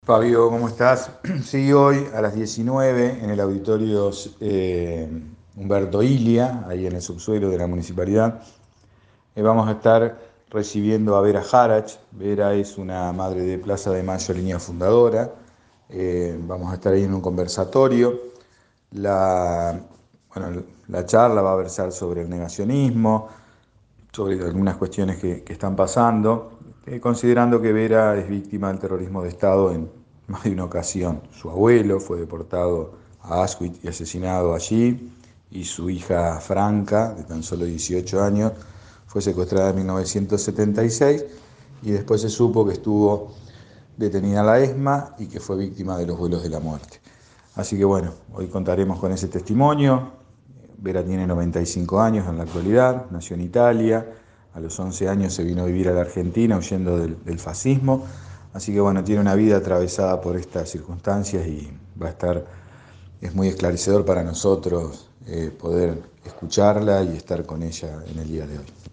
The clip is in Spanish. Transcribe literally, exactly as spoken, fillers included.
Fabio, ¿cómo estás? Sí, hoy a las diecinueve en el auditorio eh, Humberto Ilia, ahí en el subsuelo de la municipalidad, eh, vamos a estar recibiendo a Vera Jarach. Vera es una madre de Plaza de Mayo, línea fundadora. Eh, vamos a estar ahí en un conversatorio. La, bueno, la charla va a versar sobre el negacionismo, sobre algunas cuestiones que, que están pasando, eh, considerando que Vera es víctima del terrorismo de Estado en más de una ocasión. Su abuelo fue deportado a Auschwitz y asesinado allí, y su hija Franca, de tan solo dieciocho años, fue secuestrada en mil novecientos setenta y seis y después se supo que estuvo detenida en la ESMA y que fue víctima de los vuelos de la muerte. Así que bueno, hoy contaremos con ese testimonio. Vera tiene noventa y cinco años en la actualidad, nació en Italia, a los once años se vino a vivir a la Argentina huyendo del, del fascismo, así que bueno, tiene una vida atravesada por estas circunstancias y va a estar, es muy esclarecedor para nosotros eh, poder escucharla y estar con ella en el día de hoy.